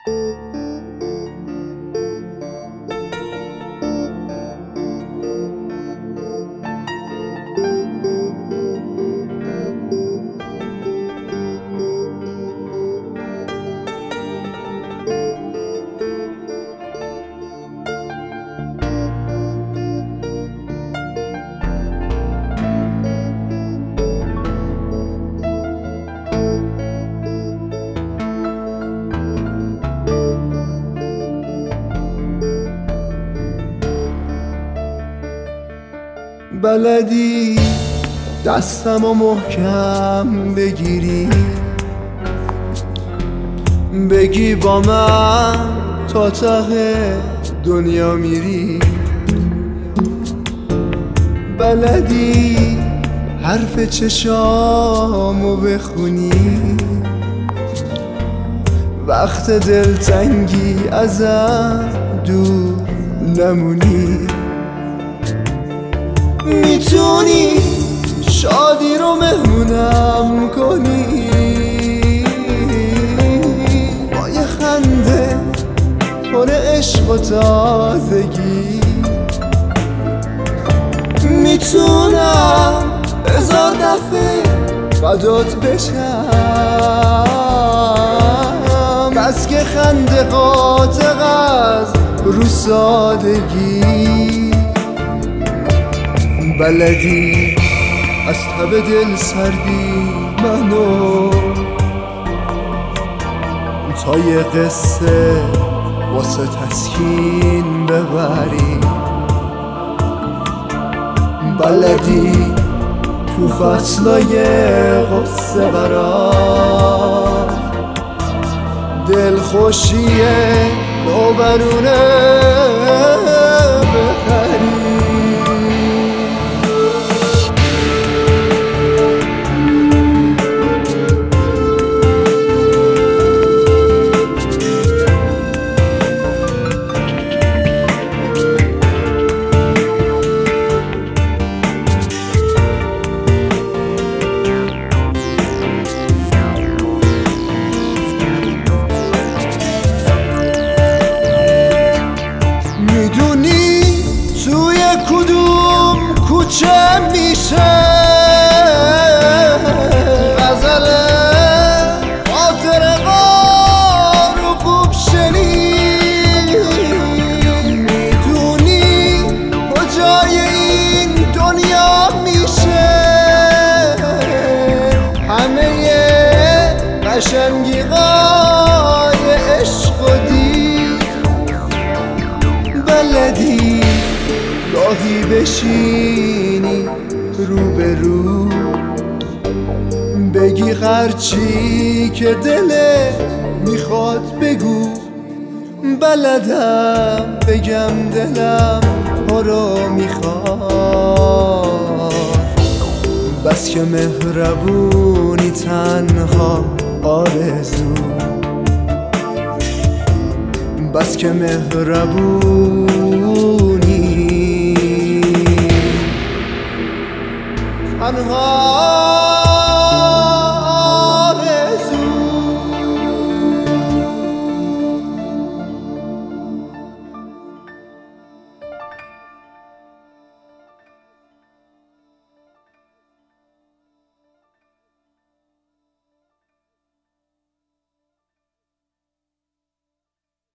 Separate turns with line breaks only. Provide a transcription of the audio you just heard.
بلدی دستم و محکم بگیری، بگی با من تا ته دنیا میری. بلدی حرف چشامو بخونی، وقت دلتنگی ازم دور نمونی. میتونی شادی رو مهمونم کنی، با یه خنده پر عشق و تازگی. میتونم 1000 دفعه فدات بشم، بس که خنده قاطق از رو سادگی. بلدی از تب دل سردی منو تا یه قصه واسه تسکین ببری. بلدی تو فصلای غصه قرار دلخوشیه نوبرونه بخری. کدوم کوچه میشه غزل خاطر غار و خوب شنید؟ میدونی کجای این دنیا میشه همه قشنگی غای عشق و دید؟ بلدی گاهی بشینی رو به رو، بگی هرچی که دلت میخواد بگو. بلدم بگم دلم تو رو میخواد، بس که مهربونی تنها آرزو، بس که مهربونی تنها